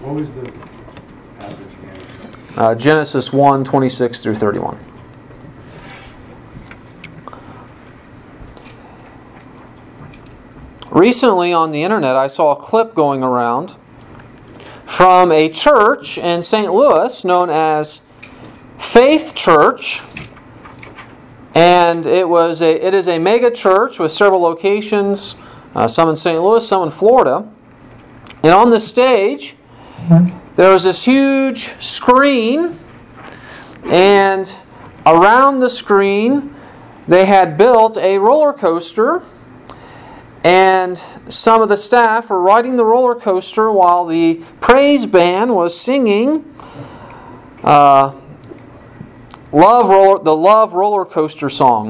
What was the passage again? Genesis 1, 26 through 31. Recently on the internet, I saw a clip going around from a church in St. Louis known as Faith Church. And it is a mega church with several locations, some in St. Louis, some in Florida. And on the stage, there was this huge screen, and around the screen, they had built a roller coaster, and some of the staff were riding the roller coaster while the praise band was singing the Love Roller Coaster song,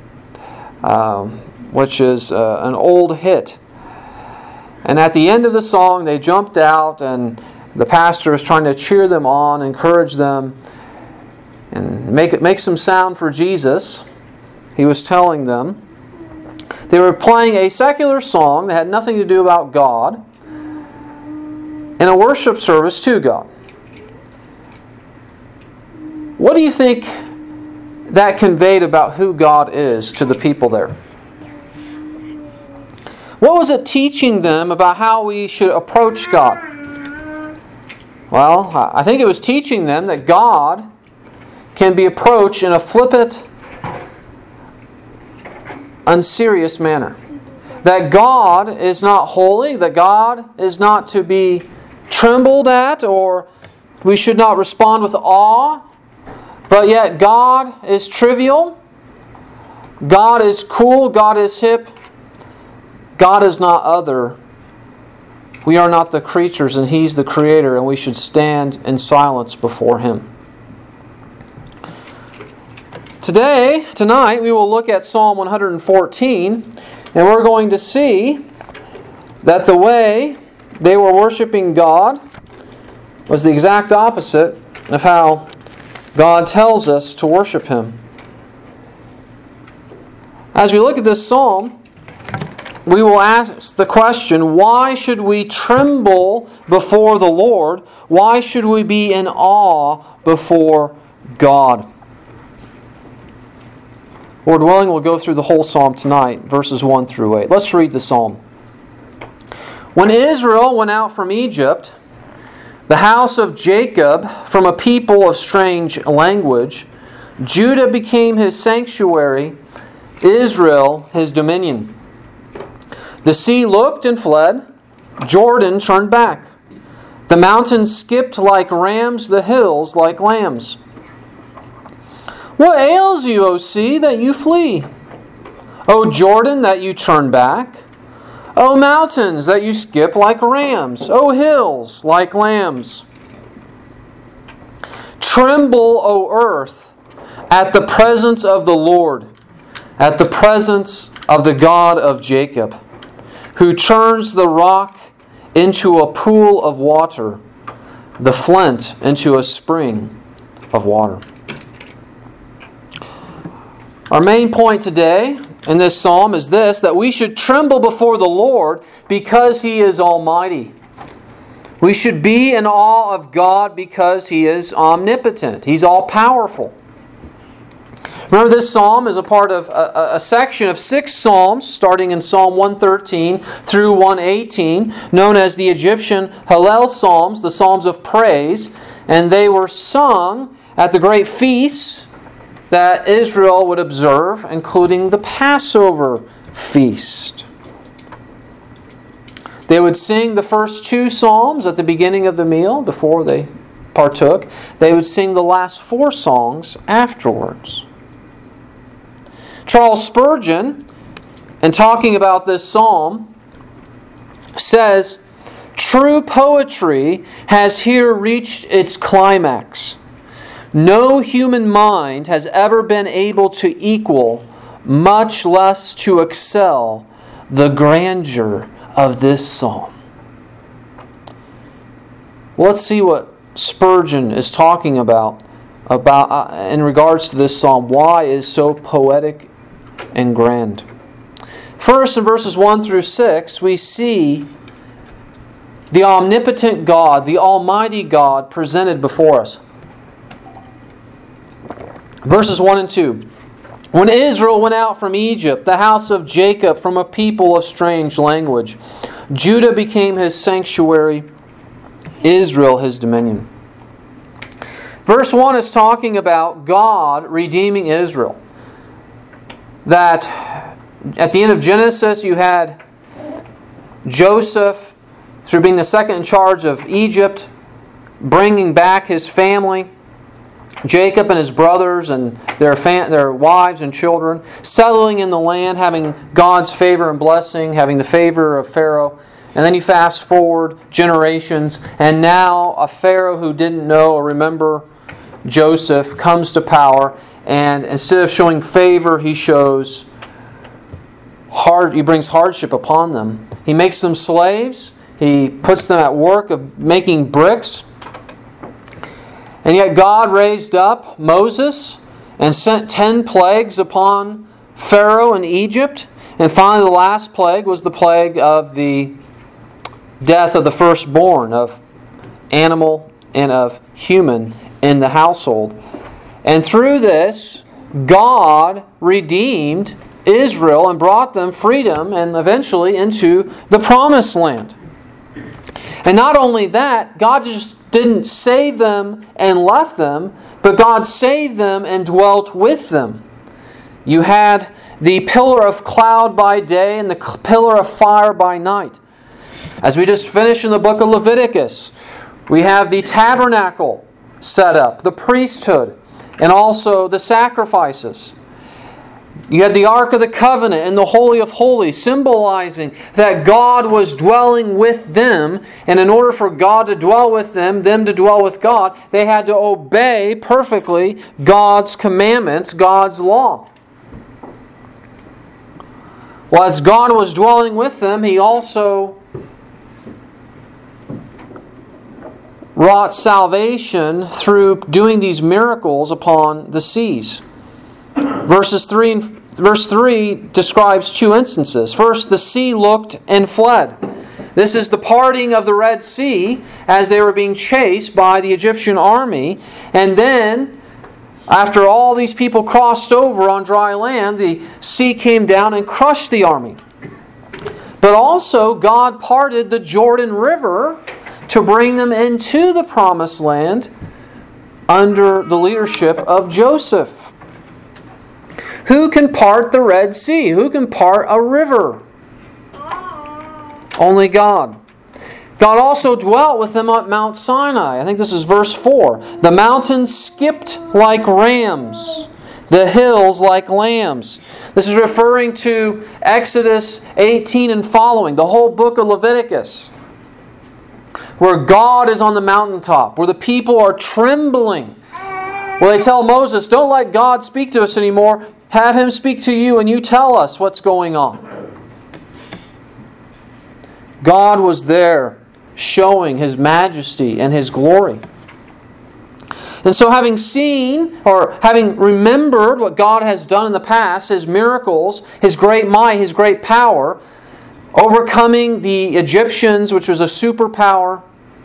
which is an old hit. And at the end of the song, they jumped out, and the pastor was trying to cheer them on, encourage them, and make some sound for Jesus. He was telling them. They were playing a secular song that had nothing to do about God in a worship service to God. What do you think that conveyed about who God is to the people there? What was it teaching them about how we should approach God? Well, I think it was teaching them that God can be approached in a flippant, unserious manner. That God is not holy, that God is not to be trembled at, or we should not respond with awe, but yet God is trivial, God is cool, God is hip, God is not other. We are not the creatures and He's the Creator, and we should stand in silence before Him. Tonight, we will look at Psalm 114, and we're going to see that the way they were worshiping God was the exact opposite of how God tells us to worship Him. As we look at this psalm, we will ask the question, why should we tremble before the Lord? Why should we be in awe before God? Lord willing, we'll go through the whole psalm tonight, verses 1 through 8. Let's read the psalm. When Israel went out from Egypt, the house of Jacob from a people of strange language, Judah became his sanctuary, Israel his dominion. The sea looked and fled, Jordan turned back. The mountains skipped like rams, the hills like lambs. What ails you, O sea, that you flee? O Jordan, that you turn back? O mountains, that you skip like rams? O hills, like lambs? Tremble, O earth, at the presence of the Lord, at the presence of the God of Jacob, who turns the rock into a pool of water, the flint into a spring of water. Our main point today in this psalm is this, that we should tremble before the Lord because He is almighty. We should be in awe of God because He is omnipotent. He's all-powerful. Remember, this psalm is a part of a section of 6 psalms, starting in Psalm 113 through 118, known as the Egyptian Hallel Psalms, the Psalms of Praise, and they were sung at the great feasts that Israel would observe, including the Passover feast. They would sing the first 2 psalms at the beginning of the meal before they partook. They would sing the last 4 songs afterwards. Charles Spurgeon, in talking about this psalm, says, "True poetry has here reached its climax. No human mind has ever been able to equal, much less to excel, the grandeur of this psalm." Let's see what Spurgeon is talking about in regards to this psalm. Why is so poetic and grand? First, in verses 1 through 6, we see the omnipotent God, the Almighty God presented before us. Verses 1 and 2. When Israel went out from Egypt, the house of Jacob from a people of strange language, Judah became his sanctuary, Israel his dominion. Verse 1 is talking about God redeeming Israel. That at the end of Genesis you had Joseph, through being the second in charge of Egypt, bringing back his family, Jacob and his brothers and their wives and children, settling in the land, having God's favor and blessing, having the favor of Pharaoh. And then you fast forward generations, and now a Pharaoh who didn't know or remember Joseph comes to power, and instead of showing favor, he brings hardship upon them. He makes them slaves. He puts them at work of making bricks. And yet God raised up Moses and sent 10 plagues upon Pharaoh in Egypt. And finally the last plague was the plague of the death of the firstborn, of animal and of human in the household. And through this, God redeemed Israel and brought them freedom and eventually into the promised land. And not only that, God just didn't save them and left them, but God saved them and dwelt with them. You had the pillar of cloud by day and the pillar of fire by night. As we just finished in the book of Leviticus, we have the tabernacle set up, the priesthood, and also the sacrifices. You had the Ark of the Covenant and the Holy of Holies, symbolizing that God was dwelling with them. And in order for God to dwell with them to dwell with God, they had to obey perfectly God's commandments, God's law. Well, as God was dwelling with them, He also wrought salvation through doing these miracles upon the seas. Verse 3 describes two instances. First, the sea looked and fled. This is the parting of the Red Sea as they were being chased by the Egyptian army. And then, after all these people crossed over on dry land, the sea came down and crushed the army. But also, God parted the Jordan River to bring them into the promised land under the leadership of Joseph. Who can part the Red Sea? Who can part a river? Only God. God also dwelt with them at Mount Sinai. I think this is verse 4. The mountains skipped like rams, the hills like lambs. This is referring to Exodus 18 and following, the whole book of Leviticus, where God is on the mountaintop, where the people are trembling. Where they tell Moses, don't let God speak to us anymore. Have Him speak to you and you tell us what's going on. God was there showing His majesty and His glory. And so having seen or having remembered what God has done in the past, His miracles, His great might, His great power, overcoming the Egyptians, which was a superpower,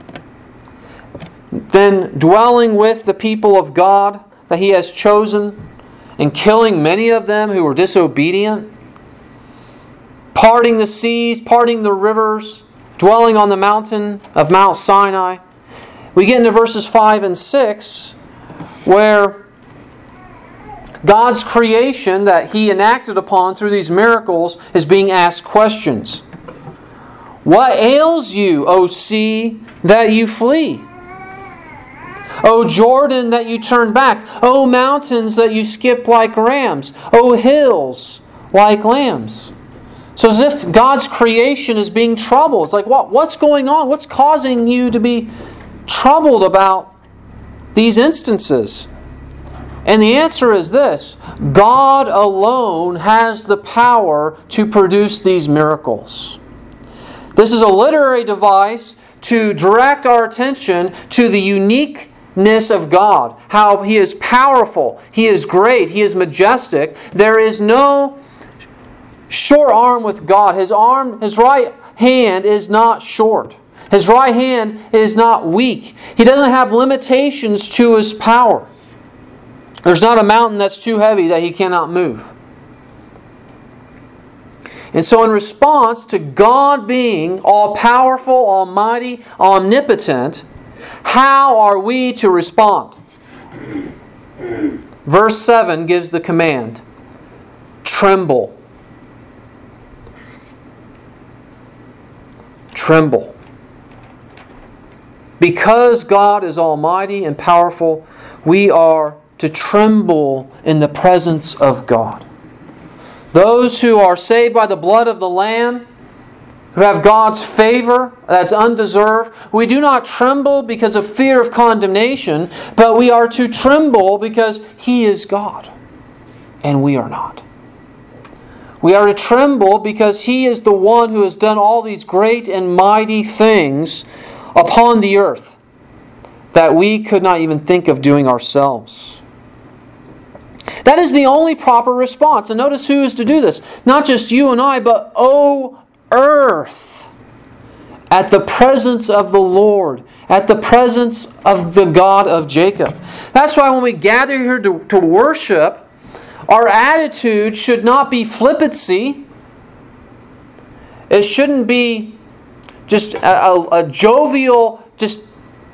then dwelling with the people of God that He has chosen, and killing many of them who were disobedient, parting the seas, parting the rivers, dwelling on the mountain of Mount Sinai. We get into verses 5 and 6, where God's creation that He enacted upon through these miracles is being asked questions. What ails you, O sea, that you flee? O Jordan, that you turn back. O mountains, that you skip like rams. O hills, like lambs. So as if God's creation is being troubled. It's like, what's going on? What's causing you to be troubled about these instances? And the answer is this: God alone has the power to produce these miracles. This is a literary device to direct our attention to the uniqueness of God, how He is powerful, He is great, He is majestic. There is no short arm with God. His right hand is not short. His right hand is not weak. He doesn't have limitations to His power. There's not a mountain that's too heavy that He cannot move. And so in response to God being all-powerful, almighty, omnipotent, how are we to respond? Verse 7 gives the command, tremble. Tremble. Because God is almighty and powerful, we are to tremble in the presence of God. Those who are saved by the blood of the Lamb, who have God's favor that's undeserved, we do not tremble because of fear of condemnation, but we are to tremble because He is God and we are not. We are to tremble because He is the one who has done all these great and mighty things upon the earth that we could not even think of doing ourselves. That is the only proper response. And notice who is to do this. Not just you and I, but O earth, at the presence of the Lord, at the presence of the God of Jacob. That's why when we gather here to worship, our attitude should not be flippancy. It shouldn't be just a jovial, just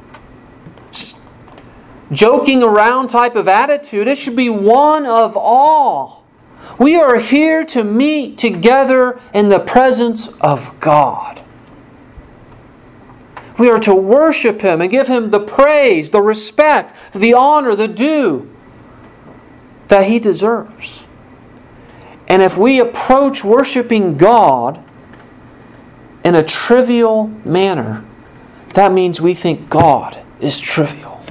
joking around type of attitude. It should be one of awe. We are here to meet together in the presence of God. We are to worship Him and give Him the praise, the respect, the honor, the due that He deserves. And if we approach worshiping God in a trivial manner, that means we think God is trivial.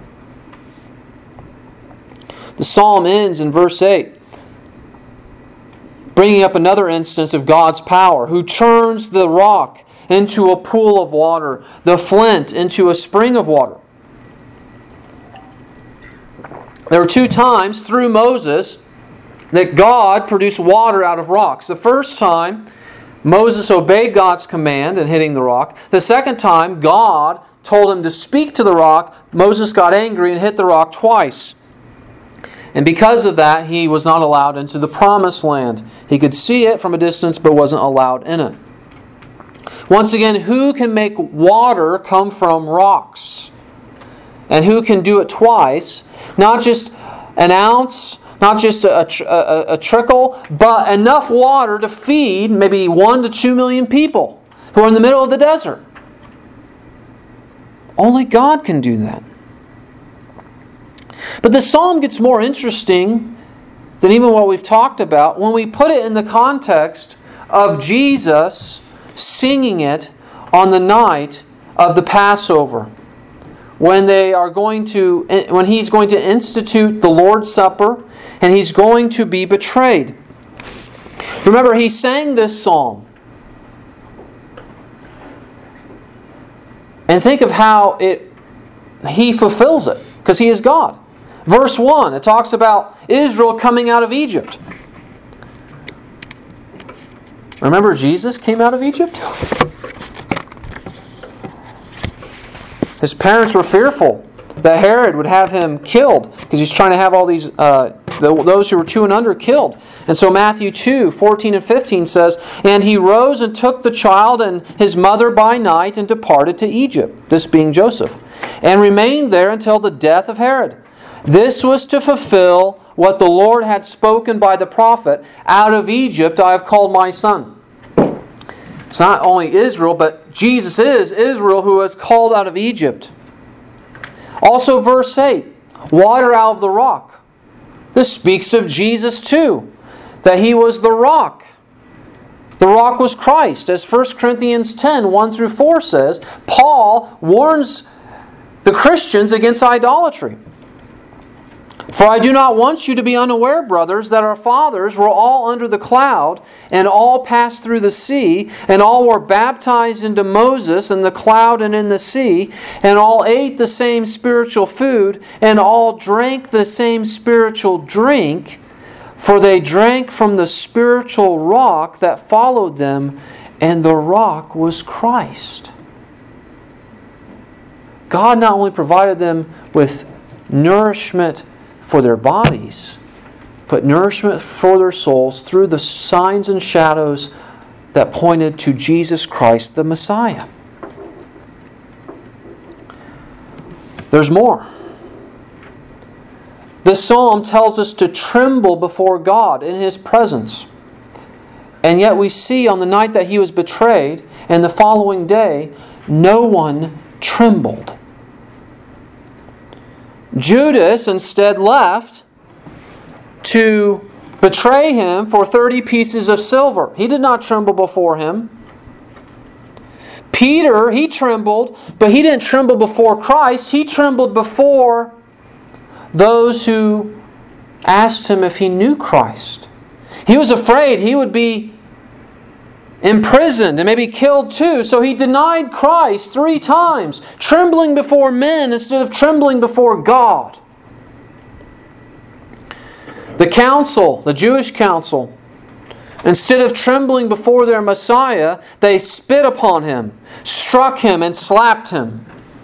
The psalm ends in verse 8, bringing up another instance of God's power, who turns the rock into a pool of water, the flint into a spring of water. There were 2 times through Moses that God produced water out of rocks. The first time, Moses obeyed God's command in hitting the rock. The second time, God told him to speak to the rock. Moses got angry and hit the rock twice. And because of that, he was not allowed into the promised land. He could see it from a distance, but wasn't allowed in it. Once again, who can make water come from rocks? And who can do it twice? Not just an ounce, not just a trickle, but enough water to feed maybe 1 to 2 million people who are in the middle of the desert. Only God can do that. But the psalm gets more interesting than even what we've talked about when we put it in the context of Jesus singing it on the night of the Passover, when He's going to institute the Lord's Supper and He's going to be betrayed. Remember, He sang this psalm. And think of how He fulfills it, because He is God. Verse 1, it talks about Israel coming out of Egypt. Remember, Jesus came out of Egypt? His parents were fearful that Herod would have him killed, because he's trying to have all these those who were 2 and under killed. And so Matthew 2, 14 and 15 says, "And he rose and took the child and his mother by night and departed to Egypt," this being Joseph, "and remained there until the death of Herod. This was to fulfill what the Lord had spoken by the prophet, 'Out of Egypt I have called my son.'" It's not only Israel, but Jesus is Israel who was called out of Egypt. Also verse 8, water out of the rock. This speaks of Jesus too, that He was the rock. The rock was Christ. As 1 Corinthians 10, 1 through 4 says, Paul warns the Christians against idolatry. "For I do not want you to be unaware, brothers, that our fathers were all under the cloud, and all passed through the sea, and all were baptized into Moses in the cloud and in the sea, and all ate the same spiritual food, and all drank the same spiritual drink, for they drank from the spiritual rock that followed them, and the rock was Christ." God not only provided them with nourishment for their bodies, but nourishment for their souls through the signs and shadows that pointed to Jesus Christ, the Messiah. There's more. This psalm tells us to tremble before God in His presence. And yet we see on the night that He was betrayed and the following day, no one trembled. Judas instead left to betray Him for 30 pieces of silver. He did not tremble before Him. Peter, he trembled, but he didn't tremble before Christ. He trembled before those who asked him if he knew Christ. He was afraid he would be imprisoned and maybe killed too. So he denied Christ 3 times, trembling before men instead of trembling before God. The council, the Jewish council, instead of trembling before their Messiah, they spit upon Him, struck Him, and slapped Him.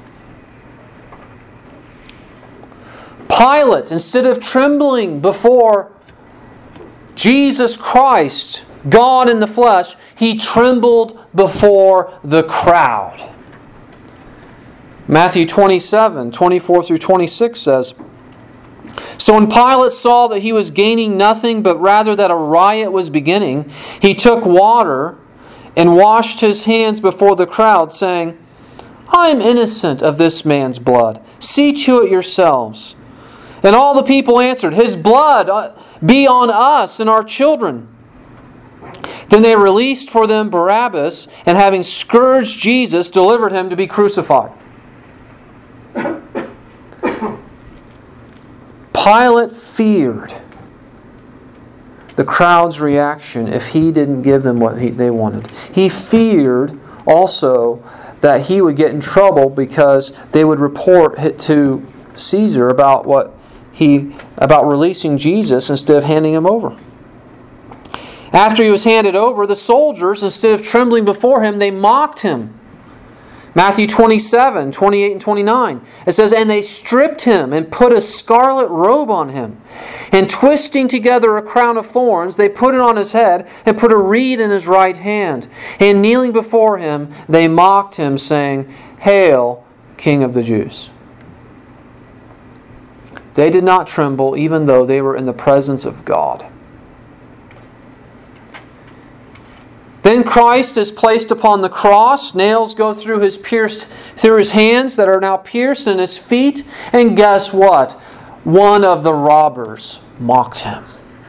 Pilate, instead of trembling before Jesus Christ, God in the flesh, he trembled before the crowd. Matthew 27, 24 through 26 says, "So when Pilate saw that he was gaining nothing, but rather that a riot was beginning, he took water and washed his hands before the crowd, saying, 'I am innocent of this man's blood. See to it yourselves.' And all the people answered, 'His blood be on us and our children.' Then they released for them Barabbas, and having scourged Jesus, delivered Him to be crucified." Pilate feared the crowd's reaction if he didn't give them what they wanted. He feared also that he would get in trouble because they would report it to Caesar about releasing Jesus instead of handing Him over. After He was handed over, the soldiers, instead of trembling before Him, they mocked Him. Matthew 27, 28 and 29. It says, "And they stripped Him and put a scarlet robe on Him. And twisting together a crown of thorns, they put it on His head and put a reed in His right hand. And kneeling before Him, they mocked Him, saying, 'Hail, King of the Jews.'" They did not tremble even though they were in the presence of God. Then Christ is placed upon the cross. Nails go through His hands that are now pierced, and His feet. And guess what? One of the robbers mocked Him.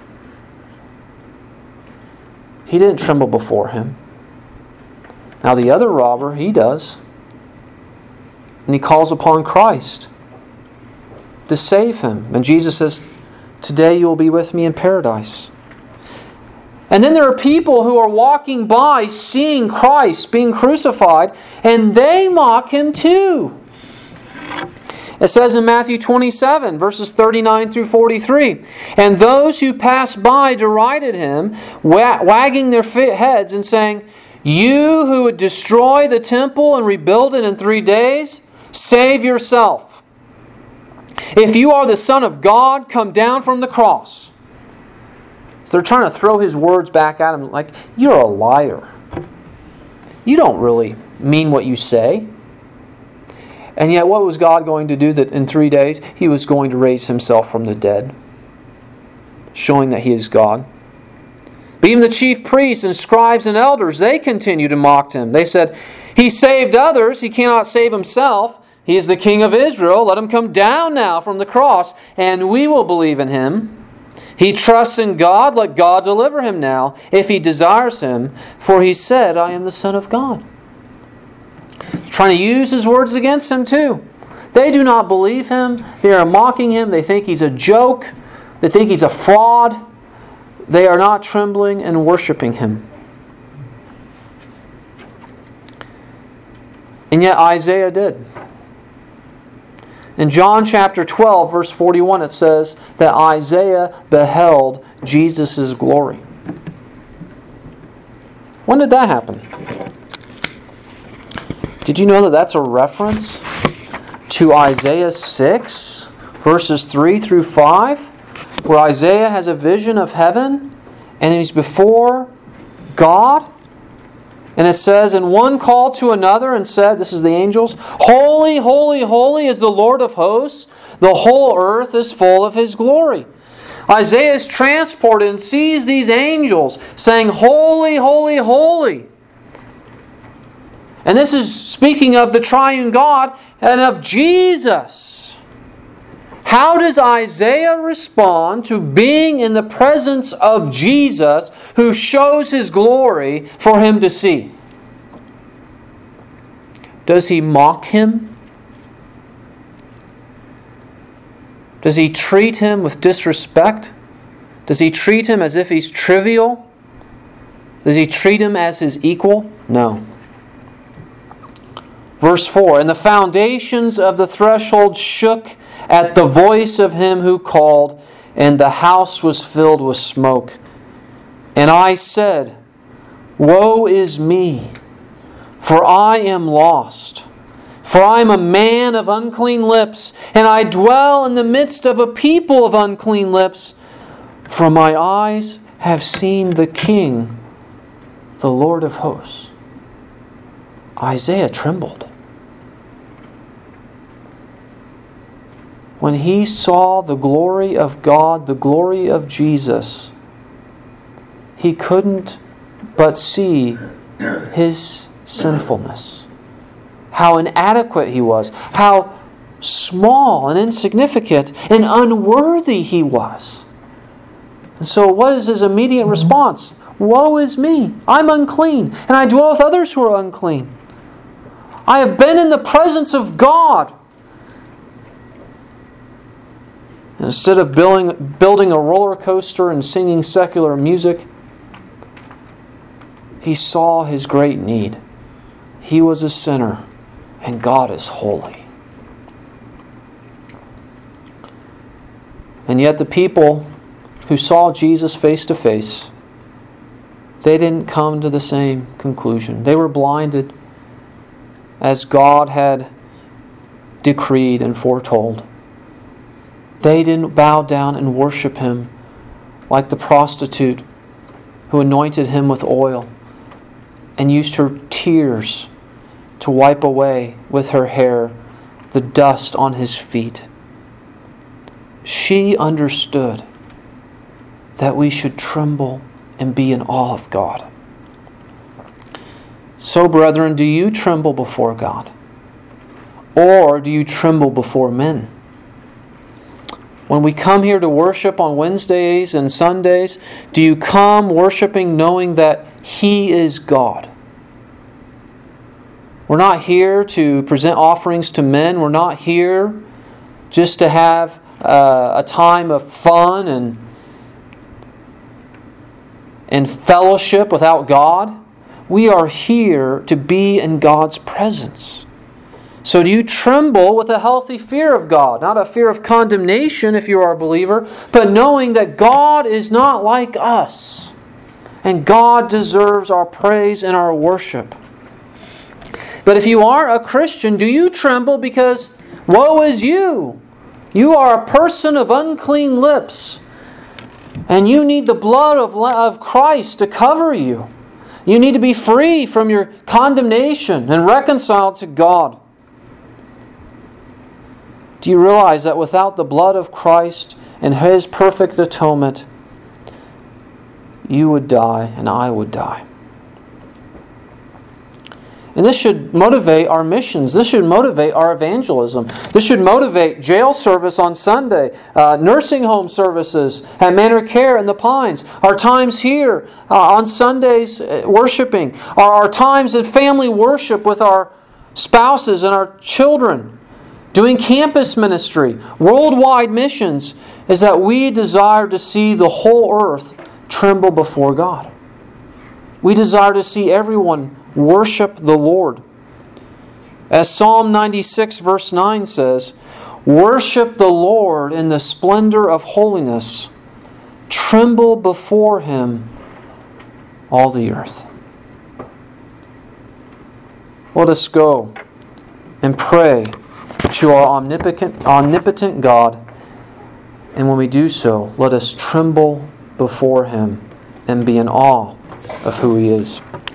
He didn't tremble before Him. Now the other robber, he does. And he calls upon Christ to save him. And Jesus says, "Today you will be with me in paradise." And then there are people who are walking by seeing Christ being crucified, and they mock Him too. It says in Matthew 27, verses 39 through 43, "And those who passed by derided Him, wagging their heads and saying, 'You who would destroy the temple and rebuild it in 3 days, save yourself. If you are the Son of God, come down from the cross.'" So they're trying to throw His words back at Him like, "You're a liar. You don't really mean what you say." And yet what was God going to do that in 3 days? He was going to raise Himself from the dead, showing that He is God. But even the chief priests and scribes and elders, they continued to mock Him. They said, "He saved others, He cannot save Himself. He is the King of Israel. Let Him come down now from the cross, and we will believe in Him. He trusts in God. Let God deliver Him now, if He desires Him. For He said, 'I am the Son of God.'" Trying to use His words against Him too. They do not believe Him. They are mocking Him. They think He's a joke. They think He's a fraud. They are not trembling and worshiping Him. And yet Isaiah did. In John chapter 12, verse 41, it says that Isaiah beheld Jesus' glory. When did that happen? Did you know that that's a reference to Isaiah 6, verses 3 through 5, where Isaiah has a vision of heaven and he's before God. And it says, "And one called to another and said," this is the angels, "Holy, holy, holy is the Lord of hosts. The whole earth is full of His glory." Isaiah is transported and sees these angels saying, "Holy, holy, holy." And this is speaking of the triune God and of Jesus. How does Isaiah respond to being in the presence of Jesus, who shows His glory for him to see? Does he mock Him? Does he treat Him with disrespect? Does he treat Him as if He's trivial? Does he treat Him as His equal? No. Verse 4, "And the foundations of the threshold shook at the voice of Him who called, and the house was filled with smoke. And I said, Woe is me, for I am lost. For I am a man of unclean lips, and I dwell in the midst of a people of unclean lips. For my eyes have seen the King, the Lord of hosts." Isaiah trembled. When he saw the glory of God, the glory of Jesus, he couldn't but see his sinfulness. How inadequate he was. How small and insignificant and unworthy he was. And so what is his immediate response? "Woe is me! I'm unclean, and I dwell with others who are unclean. I have been in the presence of God." And instead of building a roller coaster and singing secular music, he saw his great need. He was a sinner, and God is holy. And yet the people who saw Jesus face to face, they didn't come to the same conclusion. They were blinded as God had decreed and foretold. They didn't bow down and worship Him like the prostitute who anointed Him with oil and used her tears to wipe away with her hair the dust on His feet. She understood that we should tremble and be in awe of God. So, brethren, do you tremble before God? Or do you tremble before men? When we come here to worship on Wednesdays and Sundays, do you come worshiping knowing that He is God? We're not here to present offerings to men. We're not here just to have a time of fun and fellowship without God. We are here to be in God's presence. So do you tremble with a healthy fear of God? Not a fear of condemnation if you are a believer, but knowing that God is not like us. And God deserves our praise and our worship. But if you are a Christian, do you tremble because, woe is you! You are a person of unclean lips. And you need the blood of Christ to cover you. You need to be free from your condemnation and reconciled to God. Do you realize that without the blood of Christ and His perfect atonement, you would die and I would die? And this should motivate our missions. This should motivate our evangelism. This should motivate jail service on Sunday, nursing home services at Manor Care in the Pines, our times here on Sundays worshiping, our times in family worship with our spouses and our children, doing campus ministry, worldwide missions, is that we desire to see the whole earth tremble before God. We desire to see everyone worship the Lord. As Psalm 96 verse 9 says, "Worship the Lord in the splendor of holiness. Tremble before Him, all the earth." Let us go and pray to our omnipotent God. And when we do so, let us tremble before Him and be in awe of who He is.